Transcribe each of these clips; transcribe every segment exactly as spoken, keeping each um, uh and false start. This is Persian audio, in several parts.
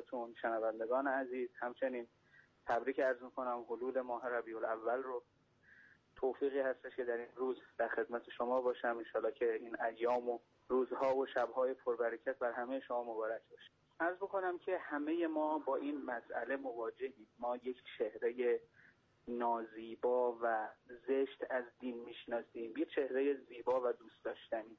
براتون شنوندگان عزیز. همچنین تبریک عرض میکنم حلول ماه ربیع الاول رو. توفیقی هستش که در این روز در خدمت شما باشم. ان شاءالله که این ایام و روزها و شبهای پربرکت بر همه شما مبارک باشه. عرض بکنم که همه ما با این مسئله مواجهیم. ما یک چهره نازیبا و زشت از دین میشناسیم، یک چهره زیبا و دوست داشتنی،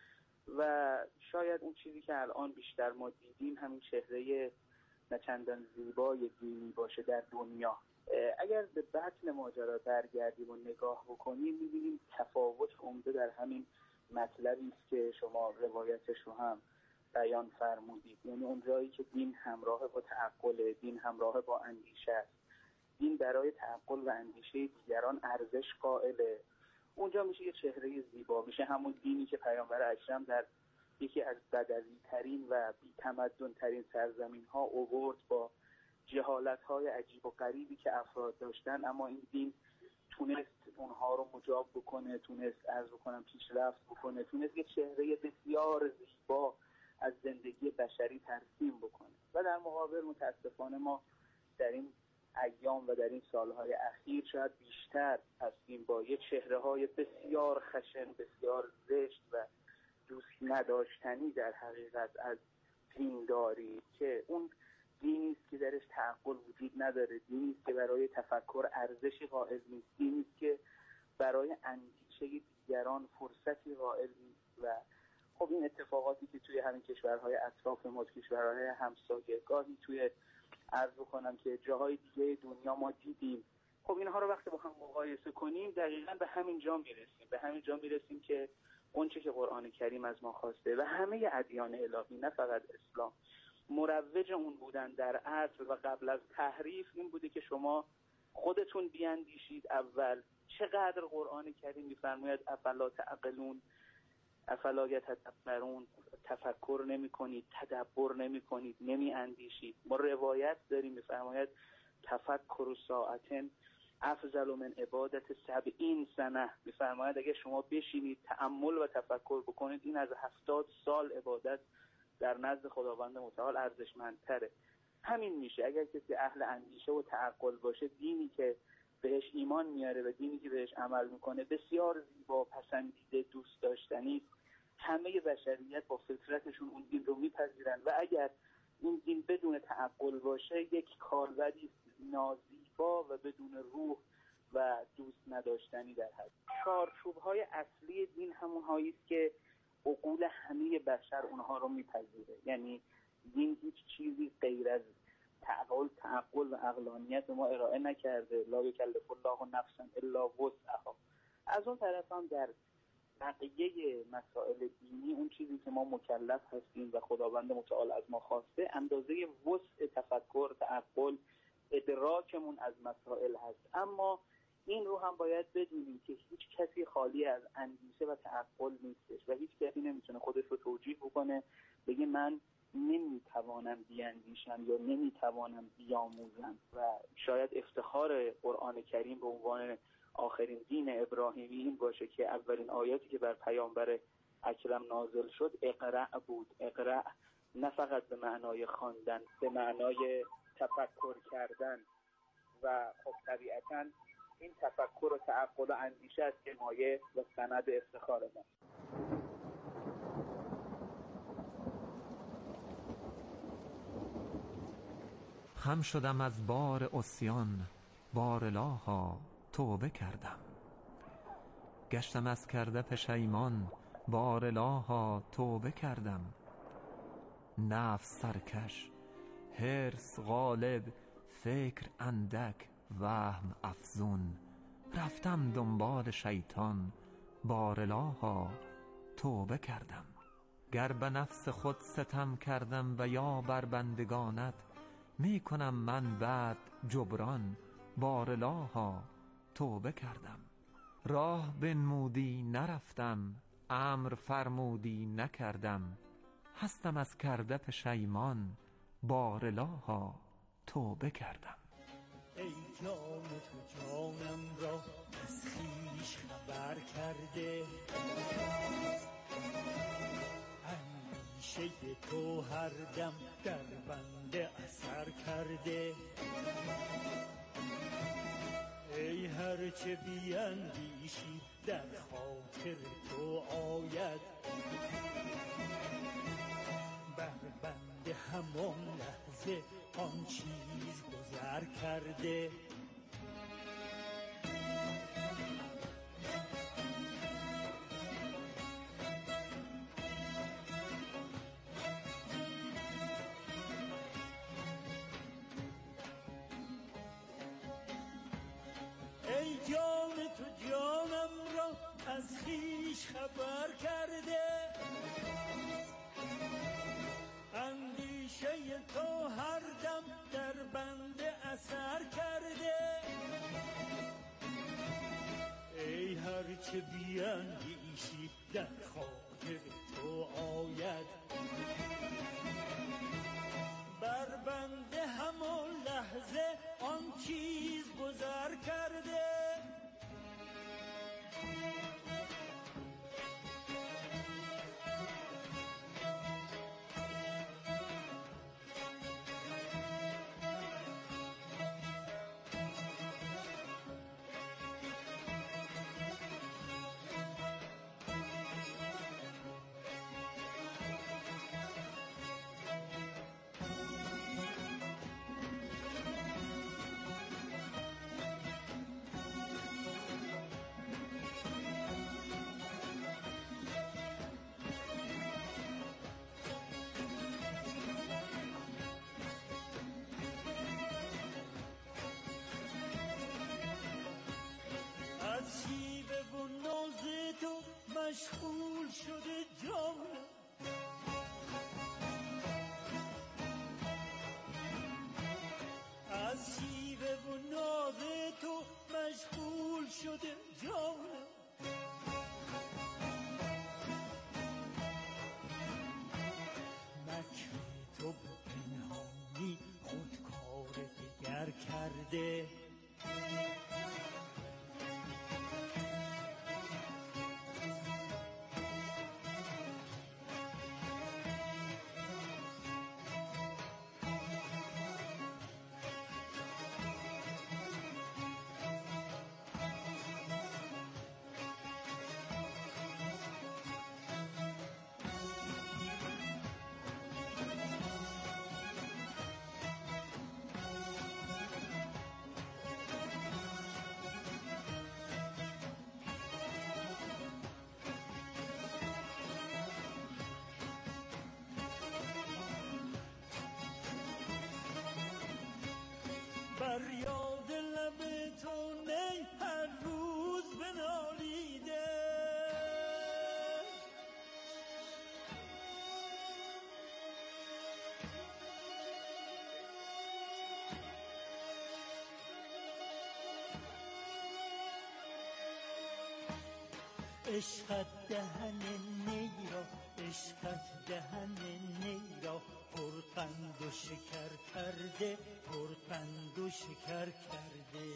و شاید اون چیزی که الان بیشتر ما دیدیم همین چهره نچندان زیبای دینی باشه در دنیا. اگر به بطن ماجرا برگردیم و نگاه بکنیم می‌بینیم تفاوت عمده در همین مطلبی است که شما روایتش رو هم بیان فرمودید. یعنی اون جایی که دین همراه با تعقل، دین همراه با اندیشه است، دین برای تعقل و اندیشه دیگران ارزش قائله، اونجا میشه یه چهره زیبا، میشه همون دینی که پیامبر اکرم در یکی از بدوی ترین و بی تمدن ترین سرزمین ها اوورد با جهالت های عجیب و غریبی که افراد داشتن، اما این دین تونست اونها رو مجاب بکنه، تونست عرض بکنم پیشرفت بکنه، تونست یه چهره بسیار زیبا از زندگی بشری ترسیم بکنه. و در مقابل متاسفانه ما در این ایام و در این سالهای اخیر شاید بیشتر هستیم با یه چهره‌های بسیار خشن، بسیار زشت و دوست نداشتنی در حقیقت از دینداری، که اون دینی است که درش تعقل وجود نداره، دینی است که برای تفکر ارزشی قائل نیست، دینی است که برای اندیشه دیگران فرصتی قائل نیست. و خب این اتفاقاتی که توی همین کشورهای اطراف ما، کشورهای همسایه، گاهی توی عرض بکنم که جاهای دیگه دنیا ما دیدیم، خب اینها رو وقتی با هم مقایسه کنیم دقیقاً به همین جا میرسیم به همین جا میرسیم که اون چه که قرآن کریم از ما خواسته و همه ادیان الهی، نه فقط اسلام، مروج اون بودن در عصر و قبل از تحریف این بوده که شما خودتون بیاندیشید اول. چقدر قرآن کریم میفرماید افلا تعقلون، افلا یتدبرون، تفکر نمی کنید، تدبر نمی کنید، نمی اندیشید. ما روایت داریم میفرماید تفکر ساعتن افضل من عبادت سبعین سنه، میفرماید اگه شما بشینید تأمل و تفکر بکنید این از هفتاد سال عبادت در نزد خداوند متعال ارزشمندتره. همین میشه اگر کسی اهل اندیشه و تعقل باشه، دینی که بهش ایمان میاره و دینی که بهش عمل میکنه بسیار زیبا، پسندیده، دوست داشتنی است. همه بشریت با فطرتشون اون دین رو میپذیرن و اگر این دین بدون تعقل باشه یک کالبدی نازیبا و بدون روح و دوست نداشتنی در حد. چارچوب‌های اصلی دین همونهایی است که عقول همه بشر اونها رو میپذیره. یعنی دین هیچ چیزی غیر از تعقل تعقل و عقلانیت ما ارائه نکرده. لا یکلف الله نفسا الا وسعها. از اون طرف هم در بقیه مسائل دینی اون چیزی که ما مکلف هستیم و خداوند متعال از ما خواسته اندازه وسع تفکر، تعقل، ادراکمون از مسائل هست. اما این رو هم باید بدونیم که هیچ کسی خالی از اندیشه و تعقل نیستش و هیچ کسی نمیتونه خودش رو توجیه بکنه بگه من نمیتوانم بیاندیشم یا نمیتوانم بیاموزم. و شاید افتخار قرآن کریم به عنوان آخرین دین ابراهیمی این باشه که اولین آیاتی که بر پیامبر اکرم نازل شد اقرأ بود. اقرأ نه فقط به معنای خواندن، به معنای تفکر کردن. و خب طبیعتاً این تفکر و تعقل و اندیشه است که مایه و سند افتخار ما. خم شدم از بار عصیان، بارالها توبه کردم. گشتم از کرده پشیمان، بارالها توبه کردم. نفس سرکش، حرص غالب، فکر اندک، وهم افزون. رفتم دنبال شیطان، بارالها توبه کردم. گر به نفس خود ستم کردم و یا بر بندگانت، می کنم من بعد جبران، بارالها توبه کردم. راه بنمودی نرفتم، امر فرمودی نکردم. هستم از کرده پشیمان، بارالها توبه کردم. ای جان تو جانم را از خویش خبر کرده، اندیشه تو هر دم در بنده از کرده. ای هر چه بیندیشی در خاطر تو آید، بر بنده همان لحظه آن چیز گذر کرده. ای جان تو جانم را از خویش خبر کرده، اندیشه تو هر دم در بنده اثر کرده. ای هر چه بیندیشی در خاطر تو آید، بر بنده همان لحظه آن چیز گذر کرده. از شیوه و ناز تو مشغول شده جانم، از شیوه و ناز تو مشغول شده جانم. مکر تو به پنهانی خود کار دیگر کرده. بر یاد لب تو نی هر روز بنالیده، عشقت دهن نی را، عشقت دهن نی را پرقند و شکر کرده، پرقند و شکر کرده.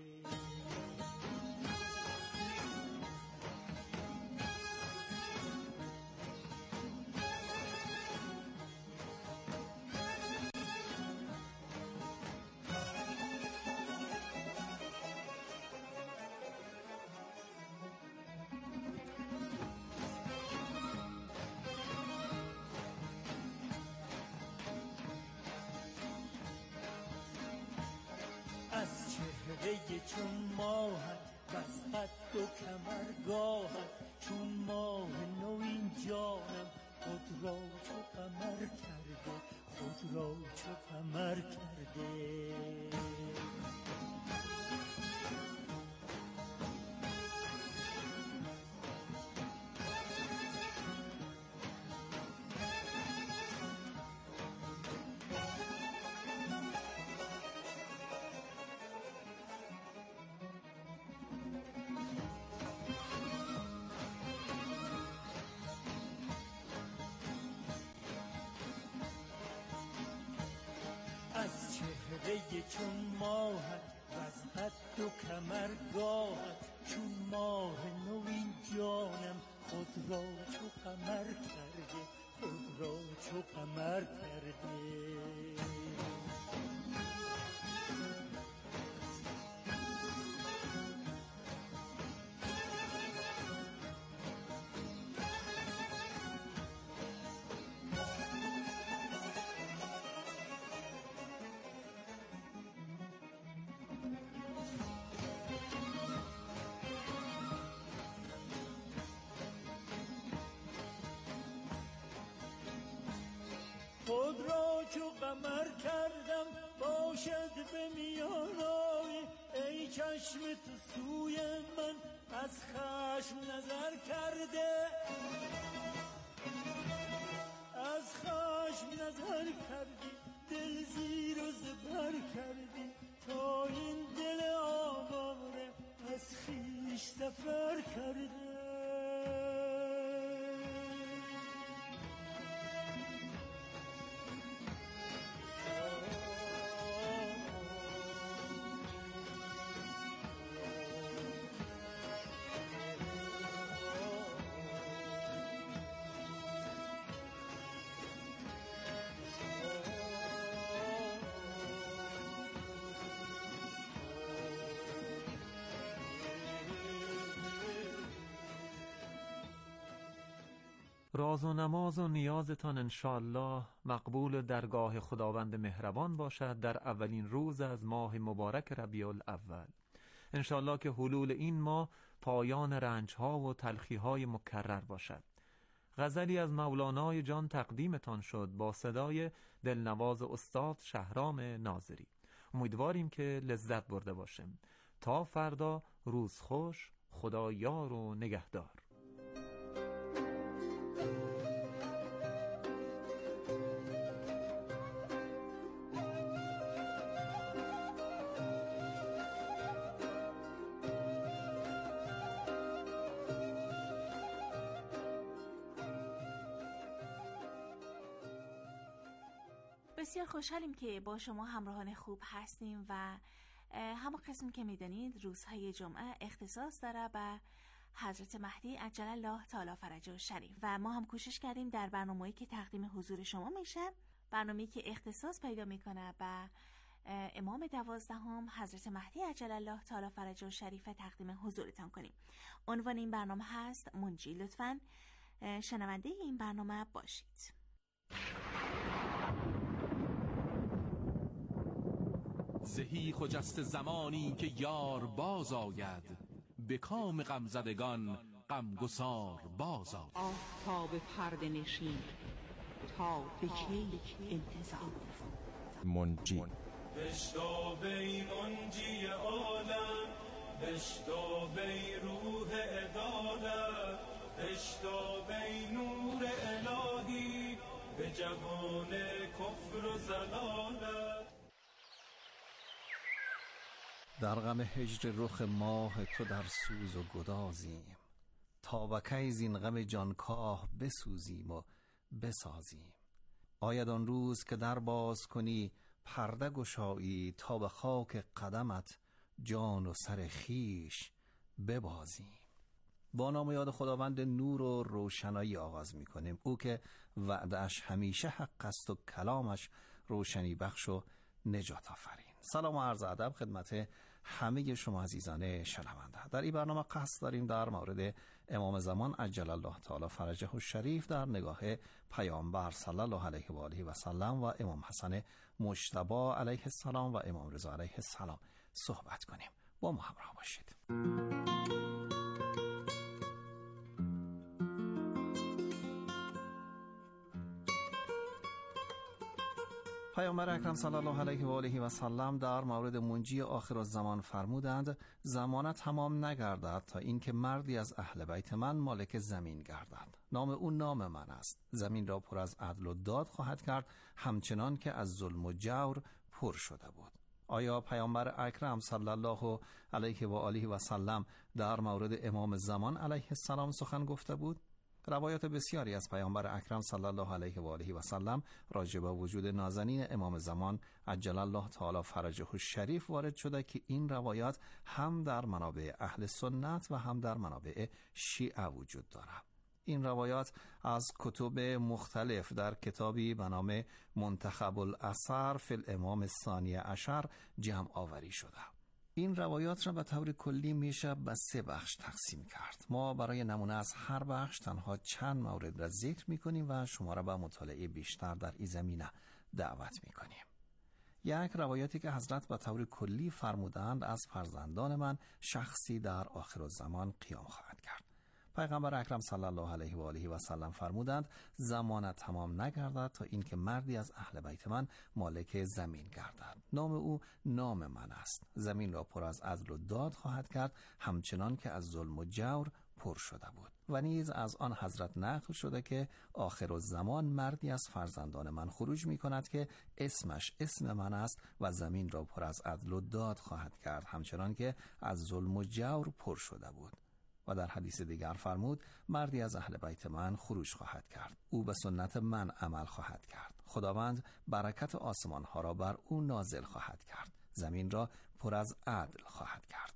از چهره چون ماهت بس قد و کمرگاهت، چون ماه نوین جانم خود را چو قمر کرده، خود را چو قمر کرده. از چهره چون ماهت وز قد و کمرگاهت، چون ماه نوین جانم خود را چو قمر کرده، خود را چو قمر کرده. کردم باشد به میانای ای چشم تو سوی من از خشم نظر کرده از خشم نظر کردی دل زیر و زبر کردی تا این دل آواره از خویش سفر کرده راز و نماز و نیازتان انشاءالله مقبول درگاه خداوند مهربان باشد در اولین روز از ماه مبارک ربیع الاول. انشاءالله که حلول این ماه پایان رنجها و تلخیهای مکرر باشد. غزلی از مولانای جان تقدیمتان شد با صدای دلنواز استاد شهرام ناظری. امیدواریم که لذت برده باشیم. تا فردا روز خوش، خدا یار و نگهدار. بسیار خوشحالیم که با شما همراهان خوب هستیم و همون قسم که میدانید روزهای جمعه اختصاص داره به حضرت مهدی عجل الله تعالی فرجه شریف و ما هم کوشش کردیم در برنامه‌ای که تقدیم حضور شما میشه، برنامه‌ای که اختصاص پیدا میکنه به امام دوازدهم حضرت مهدی عجل الله تعالی فرجه شریف تقدیم حضورتان کنیم. عنوان این برنامه هست منجی. لطفاً شنونده این برنامه باشید. زهی خجست زمانی که یار باز آید به کام غمزدگان غمگسار باز آید. آفتاب پرده نشین تا به کی انتظار. منجی بشتاب ای منجی عالم، بشتاب ای روح عدالت، بشتاب ای نور الهی به جهان کفر و ضلالت. در غم هجر رخ ماه تو در سوز و گدازیم، تا بکی زین غم جانکاه بسوزیم و بسازیم. آید آن روز که در باز کنی پرده گشایی، تا به خاک قدمت جان و سر خیش ببازیم. با نام یاد خداوند نور و روشنایی آغاز می کنیم، او که وعدهش همیشه حق است و کلامش روشنی بخش و نجات آفرین. سلام و عرض ادب خدمت همه شما عزیزان شنونده. در این برنامه قصد داریم در مورد امام زمان عجل الله تعالی فرجه الشریف در نگاه پیامبر صلی الله علیه و آله و سلم و امام حسن مجتبی علیه السلام و امام رضا علیه السلام صحبت کنیم. با ما همراه باشید. پیامبر اکرم صلی الله علیه و آله و سلم در مورد منجی آخر الزمان فرمودند زمان تمام نگردد تا اینکه مردی از اهل بیت من مالک زمین گردد. نام او نام من است. زمین را پر از عدل و داد خواهد کرد، همچنان که از ظلم و جور پر شده بود. آیا پیامبر اکرم صلی الله علیه و آله و سلم در مورد امام زمان علیه السلام سخن گفته بود؟ روایات بسیاری از پیامبر اکرم صلی الله علیه و آله و سلم راجع به وجود نازنین امام زمان عجل الله تعالی فرجه الشریف وارد شده که این روایات هم در منابع اهل سنت و هم در منابع شیعه وجود دارد. این روایات از کتب مختلف در کتابی به نام منتخب الاثر فی الامام الثانی عشر جمع آوری شده. این روایات را به طور کلی میشه به سه بخش تقسیم کرد. ما برای نمونه از هر بخش تنها چند مورد را ذکر میکنیم و شما را به مطالعه بیشتر در این زمینه دعوت میکنیم. یک روایاتی که حضرت به طور کلی فرمودند از فرزندان من شخصی در آخر الزمان قیام خواهد کرد. پیغمبر اکرم صلی الله علیه و آله و سلم فرمودند زمانت تمام نگردد تا اینکه مردی از اهل بیت من مالک زمین گردد. نام او نام من است. زمین را پر از عدل و داد خواهد کرد، همچنان که از ظلم و جور پر شده بود. و نیز از آن حضرت نقل شده که آخر الزمان مردی از فرزندان من خروج می کند که اسمش اسم من است و زمین را پر از عدل و داد خواهد کرد، همچنان که از ظلم و جور پر شده بود. و در حدیث دیگر فرمود مردی از اهل بیت من خروج خواهد کرد، او به سنت من عمل خواهد کرد، خداوند برکت آسمان ها را بر او نازل خواهد کرد، زمین را پر از عدل خواهد کرد.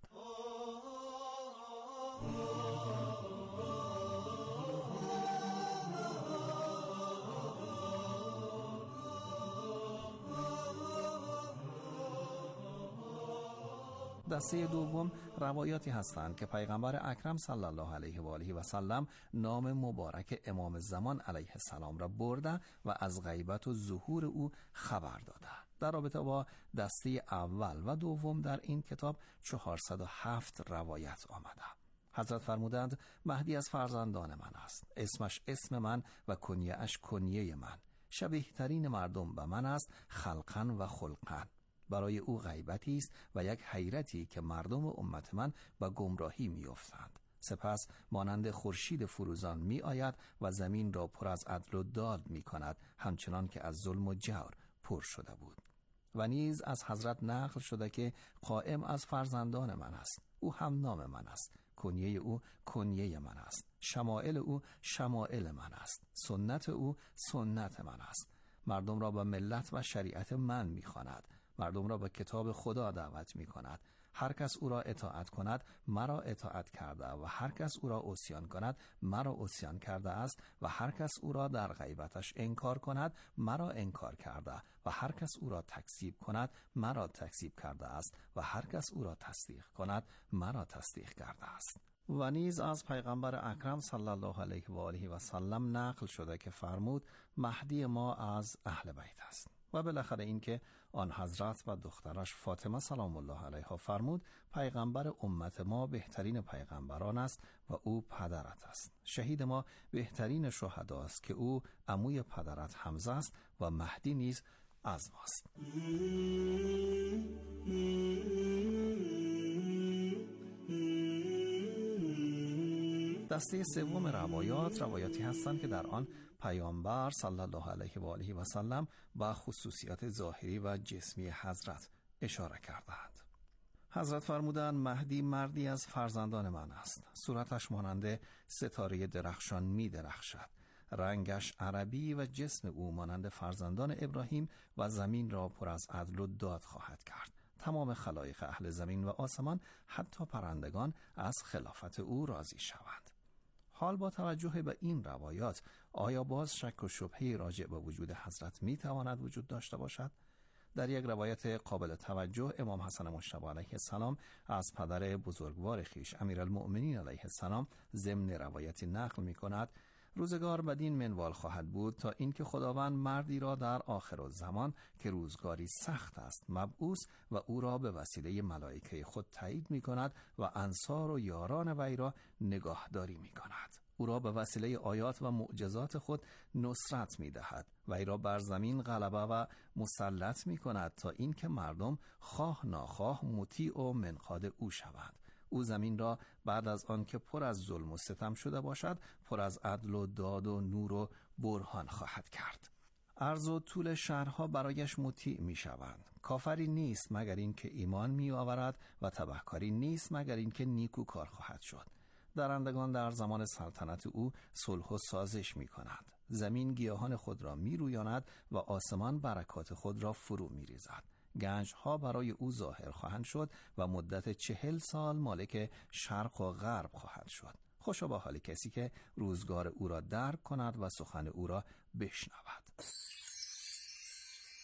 دسته دوم روایاتی هستند که پیغمبر اکرم صلی الله علیه و آله و سلم نام مبارک امام زمان علیه السلام را برده و از غیبت و ظهور او خبر داده. در رابطه با دسته اول و دوم در این کتاب چهارصد و هفت روایت آمده. حضرت فرمودند مهدی از فرزندان من است، اسمش اسم من و کنیه اش کنیه من، شبیه ترین مردم به من است خلقن و خلقن. برای او غیبتی است و یک حیرتی که مردم امت من به گمراهی می افتند. سپس مانند خورشید فروزان می آید و زمین را پر از عدل و داد می کند، همچنان که از ظلم و جور پر شده بود. و نیز از حضرت نقل شده که قائم از فرزندان من است، او هم نام من است، کنیه او کنیه من است، شمائل او شمائل من است، سنت او سنت من است. مردم را به ملت و شریعت من می خواند، مردم را به کتاب خدا دعوت می کند. هر کس او را اطاعت کند مرا اطاعت کرده و هر کس او را عصیان کند مرا عصیان کرده است و هر کس او را در غیبتش انکار کند مرا انکار کرده و هر کس او را تکذیب کند مرا تکذیب کرده است و هر کس او را تصدیق کند مرا تصدیق کرده است. و نیز از پیغمبر اکرم صلی الله علیه و آله و سلم نقل شده که فرمود مهدی ما از اهل بیت است. و بالاخره این که آن حضرت و دخترش فاطمه سلام الله علیها فرمود پیغمبر امت ما بهترین پیغمبران است و او پدرت است. شهید ما بهترین شهدا است که او عموی پدرت حمزه است و مهدی نیز از ماست. دسته سوم روایات روایاتی هستند که در آن پیامبر صلی الله علیه و آله و سلم با خصوصیات ظاهری و جسمی حضرت اشاره کردند. حضرت فرمودند مهدی مردی از فرزندان من است، صورتش مانند ستاره درخشان می درخشد، رنگش عربی و جسم او مانند فرزندان ابراهیم و زمین را پر از عدل و داد خواهد کرد. تمام خلایق اهل زمین و آسمان حتی پرندگان از خلافت او راضی شوند. حال با توجه به این روایات آیا باز شک و شبهه راجع به وجود حضرت می تواند وجود داشته باشد؟ در یک روایت قابل توجه امام حسن مجتبی علیه السلام از پدر بزرگوار خیش امیرالمؤمنین علیه السلام ضمن روایتی نقل می کند روزگار بدین منوال خواهد بود تا اینکه خداوند مردی را در آخر الزمان که روزگاری سخت است مبعوث و او را به وسیله ملائکه خود تایید می کند و انصار و یاران وی را نگاهداری می کند. او را به وسیله آیات و معجزات خود نصرت می دهد و وی را بر زمین غلبه و مسلط می کند تا اینکه مردم خواه ناخواه مطیع و منقاد او شوند. او زمین را بعد از آن که پر از ظلم و ستم شده باشد پر از عدل و داد و نور و برهان خواهد کرد. عرض و طول شهرها برایش مطیع می شوند. کافری نیست مگر این که ایمان می آورد و تبهکاری نیست مگر این که نیکو کار خواهد شد. درندگان در زمان سلطنت او صلح و سازش می کنند. زمین گیاهان خود را می رویاند و آسمان برکات خود را فرو می ریزد. گنج ها برای او ظاهر خواهند شد و مدت چهل سال مالک شرق و غرب خواهد شد. خوشا با حال کسی که روزگار او را درک کند و سخن او را بشنود.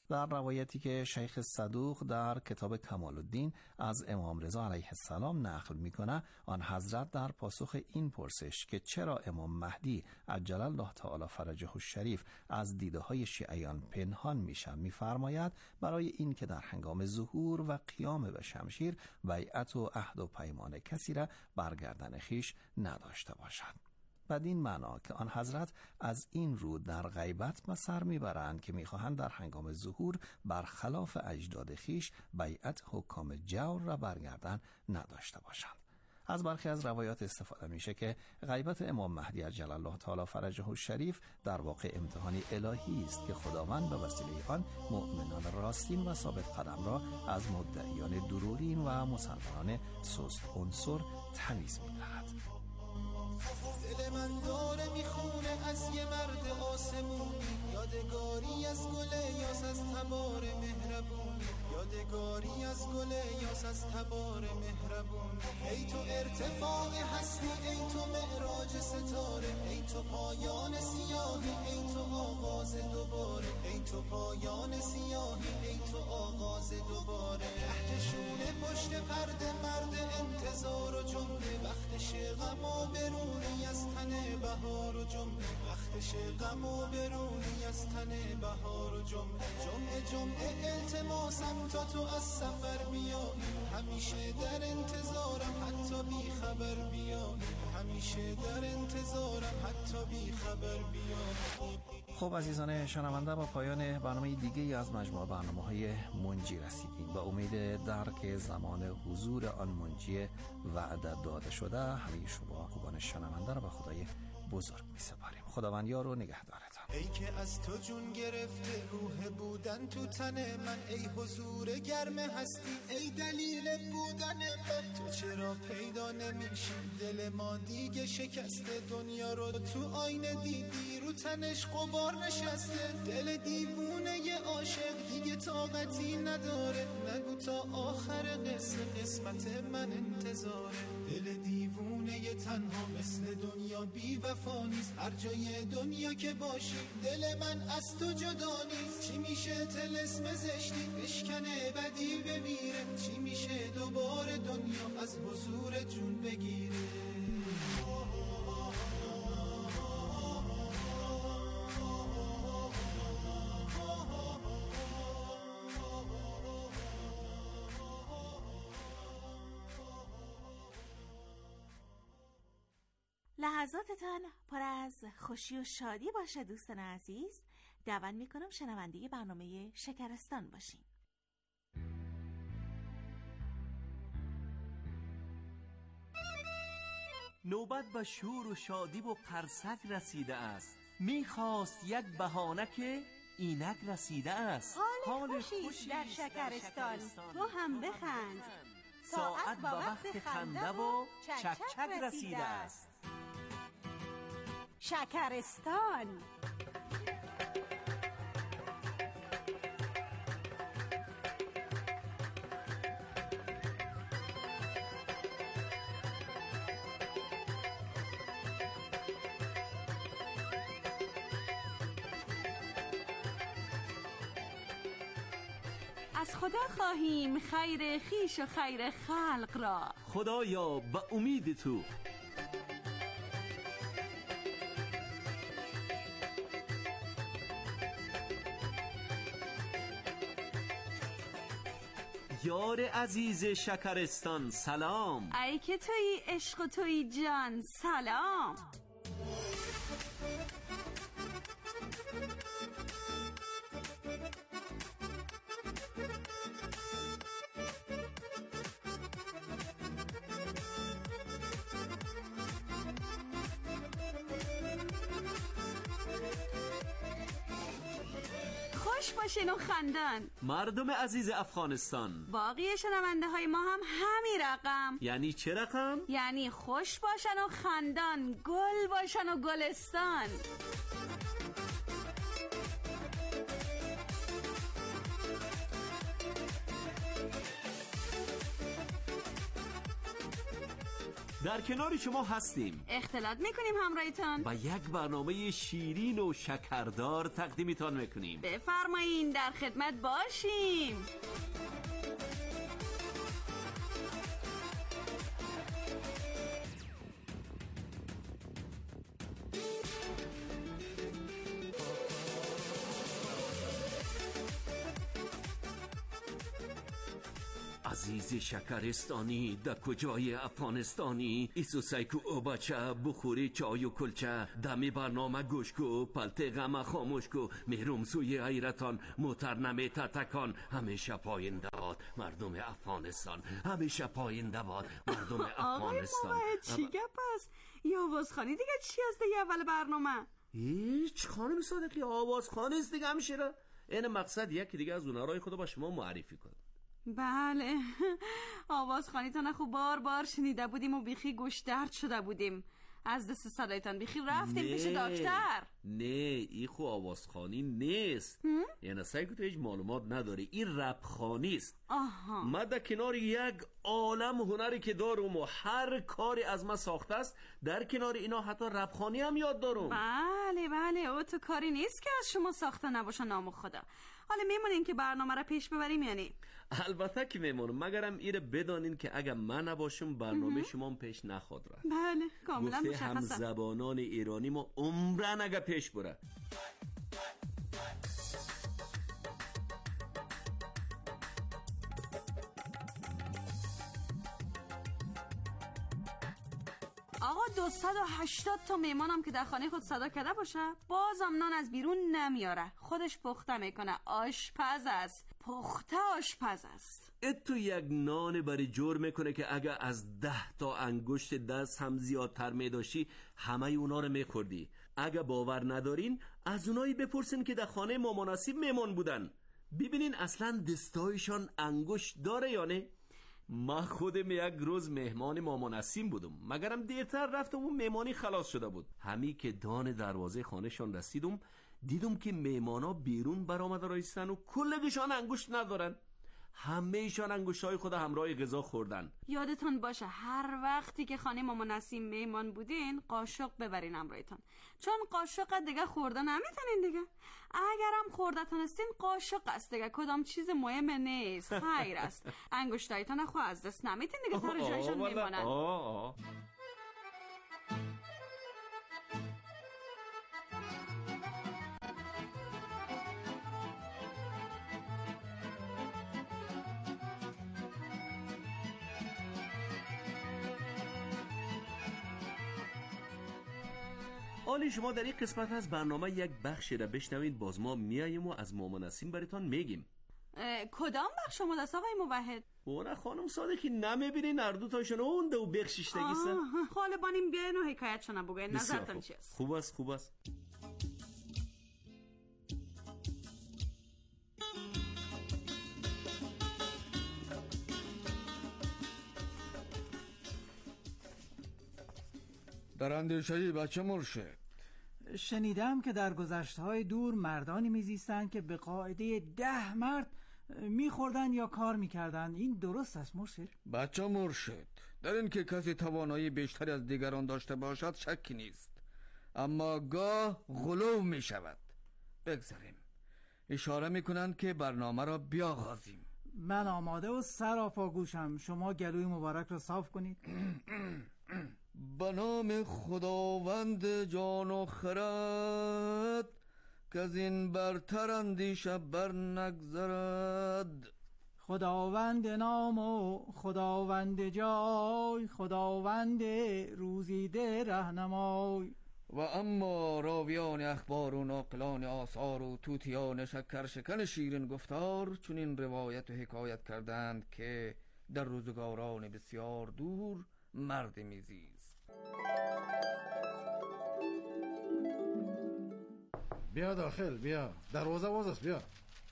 در روایتی که شیخ صدوق در کتاب کمال الدین از امام رضا علیه السلام نقل میکنه، آن حضرت در پاسخ این پرسش که چرا امام مهدی عجل الله تعالی فرجه الشریف از دیده های شیعیان پنهان میشن، میفرماید برای این که در هنگام ظهور و قیام به شمشیر بیعت و عهد و پیمان کسی را برگردن خیش نداشته باشد. بدین معنا که آن حضرت از این رو در غیبت به سر میبرند که میخواهند در هنگام ظهور برخلاف اجداد خیش بیعت حکام جور را برگردن نداشته باشند. از برخی از روایات استفاده میشه که غیبت امام مهدی عجل الله تعالی فرجه الشریف در واقع امتحانی الهی است که خداوند به وسیله آن مؤمنان راستین و ثابت قدم را از مدعیان دروغین و مسلمانان سست عنصر تمیز میدهد. دل من داره میخونه از یه مرد آسمونی، یادگاری از گل یاس از تبار مهربونی، یادگاری از گل یاس از تبار مهربونی. ای تو ارتفاع هستی، ای تو معراج ستاره، ای تو پایان سیاهی، ای تو آغاز دوباره، ای تو پایان سیاهی، ای تو آغاز دوباره. تحت شونه پشت پرده مرد انتظار و جمله، وقتش غم و برونی از تن بهار و جمعه، وقتش غم و برونی از تن بهار و جمعه. جمعه جمعه التماسم تا تو از سفر بیایی، همیشه در انتظارم حتی بی خبر بیایی، همیشه در انتظارم حتی بی خبر بیایی. خب عزیزان شنونده، با پایان برنامه دیگه از مجموعه برنامه‌های منجی رسیدیم. با امید درک زمان حضور آن منجی وعده داده شده، همه شما خوبان شنونده را به خدای بزرگ می‌سپاریم. خداوند یار و نگهدارتان. ای که از تو جون گرفته روح بودن تو تن من، ای حضور گرم هستی، ای دلیل بودن من. تو چرا پیدا نمیشی؟ دل ما دیگه شکسته، دنیا رو تو آینه دیدی رو تنش غبار نشسته. دل دیوونه ی عاشق دیگه طاقتی نداره، نگو تا آخر قصه قسمت من انتظاره. دل دیوونه ی تنها مثل دنیا بی وفا نیست، هر جای دنیا که باشی دل من از تو جدا نیست. چی میشه طلسم زشتی بشکنه بدی بمیره، چی میشه دوباره دنیا از حضور جون بگیره. لحظاتتان پر از خوشی و شادی باشه دوستان عزیز. دعوت میکنم شنونده برنامه شکرستان باشین. نوبت به شور و شادی و قرصک رسیده است، میخواست یک بهانه که اینک رسیده است. حال خوشی در شکرستان، تو هم بخند، ساعت به وقت خنده و چک چک رسیده است. شکرستان از خدا خواهیم خیر خیش و خیر خلق را. خدایا به امید تو. یار عزیز شکرستان سلام، ای که توی عشق و توی جان سلام. خوش باشین و خندان مردم عزیز افغانستان. باقی شنونده های ما هم همین رقم. یعنی چه رقم؟ یعنی خوش باشن و خندان، گل باشن و گلستان. در کنار شما هستیم، اختلاط میکنیم همراهیتان و یک برنامه شیرین و شکردار تقدیمتان میکنیم. بفرمایین، در خدمت باشیم. عزیز شکرستانی، در کجای افغانستانی؟ ایسو سایکو او بچه بخوری چای و کلچه، دمی برنامه گوش کو، پلته غم خاموش کو، مهروم سوی ایرتان، موتر نمیته تکان، همیشه پاینده باد مردم افغانستان، همیشه پاینده باد مردم افغانستان. آقای موحد چی گپ است؟ یه آوازخانی دیگه چی است دیگه اول برنامه؟ هیچ خانم صادقی، آوازخانی است دیگه همشیره. این مقصد یکی دیگه از هنرهای خود با شما معرفی کنم. بله، آوازخوانیتان خوب بار بار شنیده بودیم و بیخی گوش درد شده بودیم. از دست صدایتان بیخی رفتیم پیش دکتر. نه ای خو آوازخوانی نیست، یعنی سعی که تو هیچ معلومات نداری، این رپخوانی است. آها. من در کنار یک عالم هنری که دارم و هر کاری از من ساخته است، در کنار اینا حتی رپخوانی هم یاد دارم. بله بله، او تو کاری نیست که از شما ساخته نباشه نام خدا. حالا میمونین که برنامه را پیش ببریم یعنی؟ البته که میمونم، مگرم ایره بدانین که اگر من نباشم برنامه شما پیش نخواد رفت. بله کاملا مشخصه. مشخصه. هم زبانان ایرانی ما عمرن اگر پیش بره. آقا دویست و هشتاد تا میمانم که در خانه خود صدا کرده باشه، بازم نان از بیرون نمیاره، خودش پخته میکنه، آشپز است، پخته آشپز است. اتو یک نان برای جور میکنه که اگر از ده تا انگشت دست هم زیادتر میداشی همه اونا رو میخوردی. اگر باور ندارین از اونایی بپرسین که در خانه ما مناسب میمان بودن، ببینین اصلا دستایشان انگشت داره یا نه. من خودم یک روز مهمان مامان نسیم بودم، مگرم دیرتر رفتم و مهمانی خلاص شده بود. همی که دان دروازه خانهشان رسیدم دیدم که مهمانا بیرون برآمده رایستن و کلگشان انگشت ندارن. همه ایشان انگشتای خود همراه غذا خوردن. یادتون باشه هر وقتی که خانه ماما نسیم میمان بودین قاشق ببرین همراهتون، چون قاشق دیگه خورده نمیتونین دیگه. اگرم خورده تونستین قاشق است دیگه، کدام چیز مهم نیست، خیر است. انگشتایتون خو از دست نمیتین دیگه، سر جایشون میمانن. آه آه. حالی شما در این قسمت از برنامه یک بخشی را بشنوید، باز ما میاییم و از مامان نسیم براتون میگیم. کدام بخش شما دست آقای موحد؟ اونه خانم صادقی نمیبینین اردو تاشون اونده و بخشیشتگیسته. خاله بانیم بیاین و حکایتشون بگوین، نظرتون چی است؟ خوب است خوب است. در اندیشه‌ای بچه مرشد، شنیدم که در گذشته‌های دور مردانی میزیستند که به قاعده ده مرد میخوردن یا کار میکردن. این درست است مرشد؟ بچه مرشد، در این که کسی توانایی بیشتری از دیگران داشته باشد شکی نیست، اما گاه غلو میشود. بگذاریم. اشاره میکنند که برنامه را بیاغازیم. من آماده و سراپا گوشم. شما گلوی مبارک را صاف کنید. به نام خداوند جان و خرد، که از این برتر اندیشه بر نگذرد. خداوند نام و خداوند جای، خداوند روزیده رهنمای. و اما راویان اخبار و ناقلان آثار و توتیان شکر شکن شیرین گفتار چون این روایت و حکایت کردند که در روزگاران بسیار دور مرد میزیست. بیا داخل، بیا، دروازه باز است، بیا.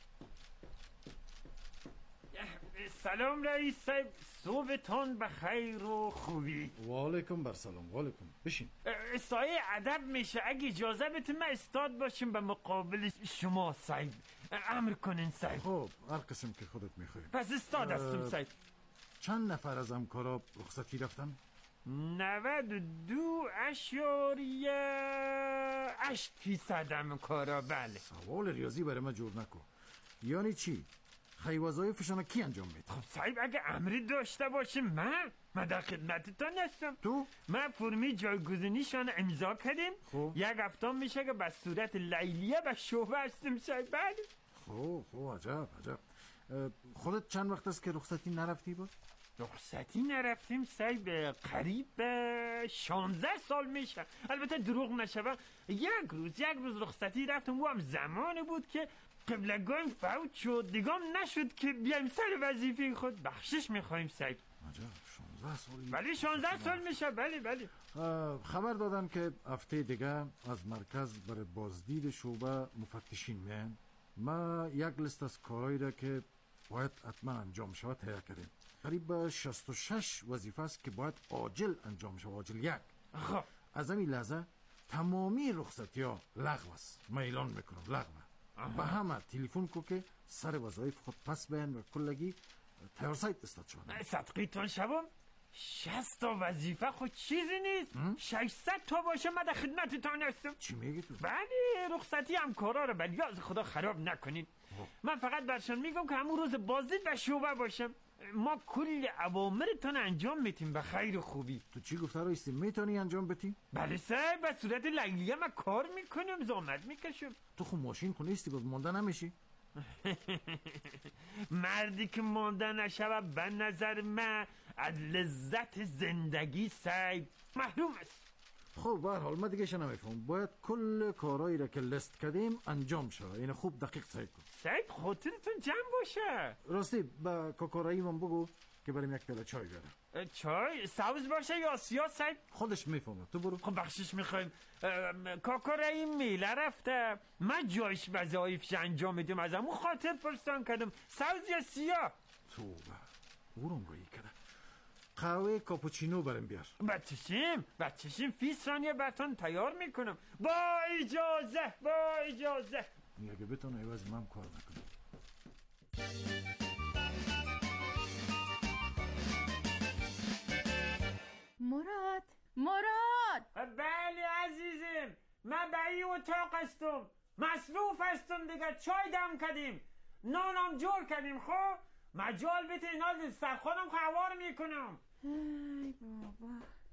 سلام رئیس صاحب، صبحتان بخیر و خوبی. و علیکم بر سلام. و علیکم. بشین. سایه ادب میشه اگه اجازه بتون من استاد باشیم به مقابل شما صاحب. امر کنین صاحب. خب هر قسم که خودت میخوای. پس استاد هستم صاحب. چند نفر از همکارا رخصتی رفتن؟ نود و دو اشاریه هشت فیصدم کارا. بله. سوال ریاضی برای من جور نکن. یعنی چی؟ خیلی وظایفشان کی انجام میده؟ خب صاحب اگه امری داشته باشه من من در خدمتتان هستم. تو؟ من فرمی جایگزینیشان امضا کردیم. خب یک هفته میشه که به صورت لیلیه و شعبه هستیم صاحب. بله. خب خب عجب عجب. خودت چند وقت است که رخصتی نرفتی باز؟ رخصتی نرفتیم صاحب قریب به شانزده سال میشه. البته دروغ نشوه یک روز یک روز رخصتی رفتم و هم زمانی بود که قبلگاهیم فوت شد دیگه نشد که بیایم سر وظیفه خود. بخشش میخوایم صاحب. عجب شانزده سال. بله شانزده سال میشه. بله بله. خبر دادن که هفته دیگه از مرکز برای بازدید شعبه مفتشین میان. ما یک لیست از کارهایی را که باید حتما انجام شود تهیه کردیم. قریب به شصت و شش وظیفه است که باید عاجل انجام شود. عاجل یک. خب از همین لحظه تمامی رخصتی ها لغو است. ما اعلان میکنم لغوه. به همه تلفن کو که سر وظایف خود پس بین و کلگی تیار سایت استاد شود. صدقیتون شبم شصت تا وظیفه خود چیزی نیست. ششصد تا باشه من در خدمتتان هستم. چی میگی تو؟ بله رخصتی هم کارا رو بلی از خدا خراب نکنین. من فقط برشان میگم که همون روز بازدید و شعبه باشم. ما کل اوامرتان انجام میتیم به خیر و خوبی. تو چی گفته رایستی میتونی انجام بدی؟ بله صاحب به صورت لیلیه من کار میکنم زحمت میکشم. تو خود ماشین کنیستی باز مانده نمیشی؟ مردی که مانده نشوه به نظر من از لذت زندگی صاحب محروم است. خب به هر حال من دیگه نمیفهم. باید کل کارهایی را که لیست کردیم انجام شود. این خوب دقیق صحیح کن. صاحب خاطرتون جمع باشه. راستی با کاکارایی من بگو که بریم یک پیاله چای بیارم. چای سبز باشه یا سیاه صاحب؟ خودش میفهمه. تو برو. خب بخشش میخوایم. کاکارایی میله رفته من جایش وظایفش انجام میدم از همون خاطر پرسان کردم سبز یا سیاه. تو برم روی کرده. قهوه کاپوچینو برم بیار. بچشیم بچشیم فی ثانیه براتون تیار میکنم. با اجازه با اجازه. اگه بتونه عوض من کار نکنم. مراد مراد. بله عزیزم من به این اتاق هستم. مصروف هستم دیگه. چای دم کردیم نانم جور کردیم. خب مجال بده اینا سرخانم خوار میکنم. ای بابا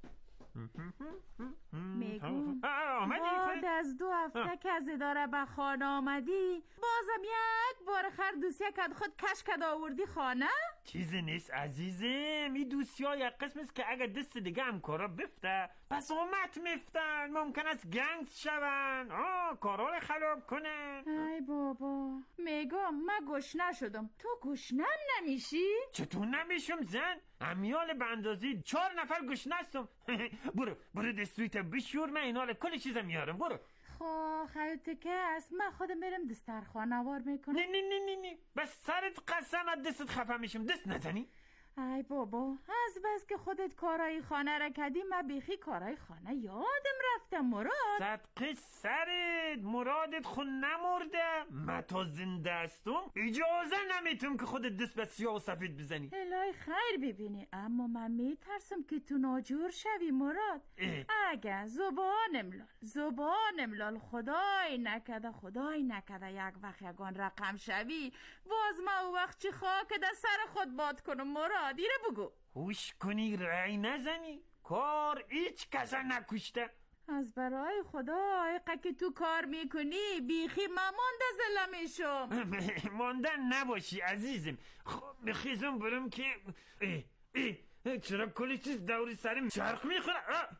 میگم بعد از دو هفته که از اداره به خانه آمدی بازم یک بار خر دوسیه کد خود کش کد آوردی خانه؟ چیزی نیست عزیزم. این دوسیه ها یک قسم است که اگر دست دیگه هم کارا بفته پس اومت میفتن ممکن است گنگس شون آه کارا رو خراب کنن. ای بابا میگم من گشنه شدم. تو گشنه نمیشی؟ چطور نمیشم زن؟ امیال به اندازی چهار نفر گشنه هستم. برو برو دستویت بشور من اینال کل چیزم میارم. برو. خب خیلی که است من خودم میرم دسترخوان آوار میکنم. نه نه نه نه نه بس سرت قسم از دستت خفه میشم. دست نزنی. ای بابا از بس که خودت کارای خانه را کردی من بیخی کارای خانه یادم رفتم. مراد صدقه سرت مرادت خود نمرده. من تا زنده هستم اجازه نمیتونم که خودت دست به سیاه و سفید بزنی. الهی خیر ببینی اما من میترسم که تو ناجور شوی مراد. اگه زبانم لال زبانم لال خدای نکده خدای نکده یک وقت یگان رقم شوی باز من او وقت چی خواه که در سر خود باد کنم. مراد دیره بگو. هوش کنی رای نزنی. کار هیچ کسا نکشته. از برای خدا ایقا که تو کار میکنی بیخی من مانده زله میشم. مانده نباشی عزیزم. خب بخیزم برم که ای ای چرا کلی چیز دوری سرم چرخ میخوره.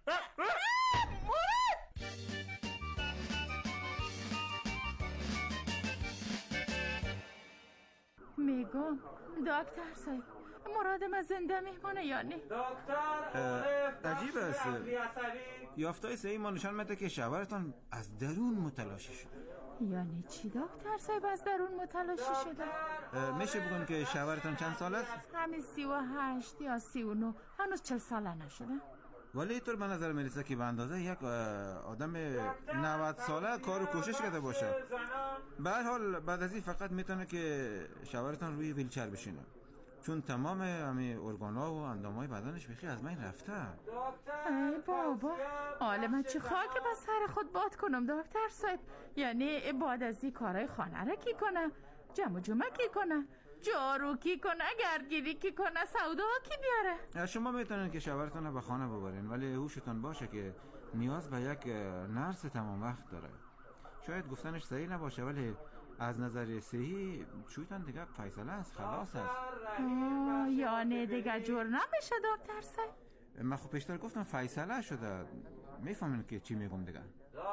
میگم دکتر صاحب مراد من زنده میمونه یا نه؟ دکتر عجیب است یافتای سه ما نشان میده که شوهرتان از درون متلاشی شده. یعنی چی دکتر صاحب از درون متلاشی شده؟ میشه بگم که شوهرتان چند سال است؟ همین سی و هشت یا سی و نو هنوز چل ساله نشده. ولی طور به نظر میرسه که به اندازه یک آدم نود ساله کار و کوشش کرده باشه. به هر حال بعد از این فقط میتونه که شوهرتان روی ویلچر بشینه. چون تمام همه ارگان‌ها و اندام‌های بدنش بخی از من رفته. ای بابا، حالا من چه خاک با سر خود باد کنم دکتر صاحب؟ یعنی بعد از این کارهای خانه را کی کنه؟ جمع و جمع کی کنه؟ جارو کی کنه؟ گردگیری کی کنه؟ سودا کی بیاره؟ شما میتونین که شوهرتون رو به خانه ببرین، ولی هوشتون باشه که نیاز به یک نرس تمام وقت داره. شاید گفتنش صحیح نباشه، ولی از نظر صحیح چویتان دیگه فیصله است، خلاص است. یعنی دیگه جور نمیشه دکتر صاحب؟ من خب پیشتر گفتم فیصله شده، میفهمین که چی میگم دیگه.